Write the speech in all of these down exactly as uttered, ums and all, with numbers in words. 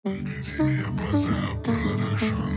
Академия База Продакшн.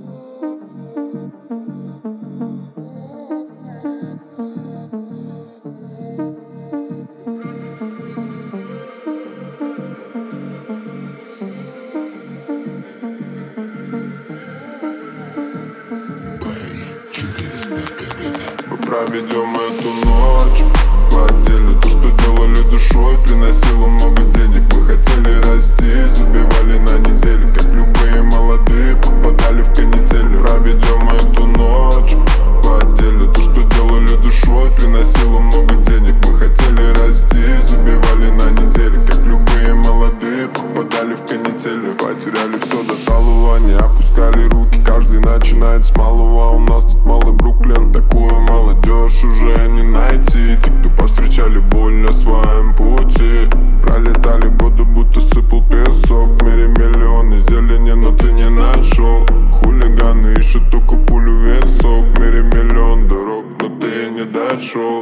Мы проведем эту ночь в отделе. То, что делали душой, приносило много денег. Мы хотели расти, забивали на неделю. Как любые молодые, попадали в канители. Проведем эту ночь в отделе. То, что делали душой, приносило много денег. Мы хотели расти, забивали на неделю. Как любые молодые, попадали в канители. Потеряли все до талого, не опускали руки. Каждый начинает с малого, у нас тут малый Бруклин. Такую молодежь уже не найти. Те, кто повстречали боль на своем пути, пролетали годы, будто сыпал песок. В мире миллионы зелени, но ты не нашел. Хулиганы ищут только пулю весок. В мире миллион дорог, но ты не дошел.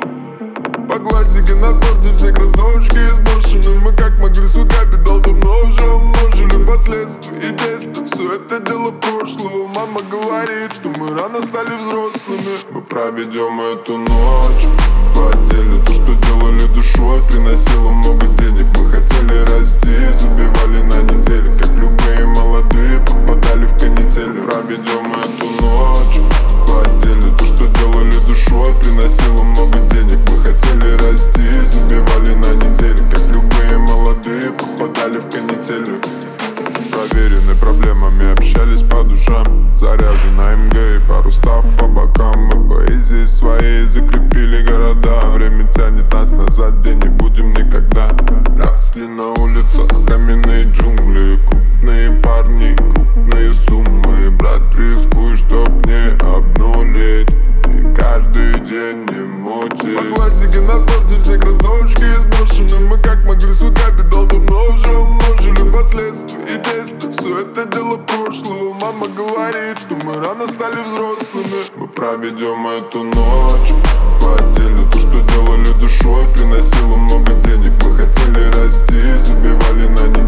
По классике на спорте все кроссовочки изношены. Мы как могли свой капитал давно уже умножили. Последствия и действия, все это дело прошлого. Мама говорит, что мы рано стали взрослыми. Мы проведем эту ночь в отделе. То, что делали душой, приносило много денег. Мы хотели расти, забивали на неделю. Как любые молодые, попадали в канители. Проведем эту ночь в отделе. То, что делали душой, приносило много денег. Мы хотели расти, забивали на неделю. Как любые молодые, попадали в канители. Проверены проблемами, общались по душам. Заряжена эм гэ и пару став по бокам. Мы поэзией своей закрепили города. Время тянет нас назад, где не будем никогда. Росли на улицах каменные джунгли. Крупные парни, крупные суммы. Брат, рискуй, чтоб не обнулить. И каждый день не мутить. По классике на спорте все кроссовочки изношены. Мы как могли свой капитал давно уже умножили. Последствия и действия, все это дело прошлого. Мама говорит, что мы рано стали взрослыми. Мы проведем эту ночь в отделе. То, что делали душой, приносило много денег. Мы хотели расти, забивали на неделю.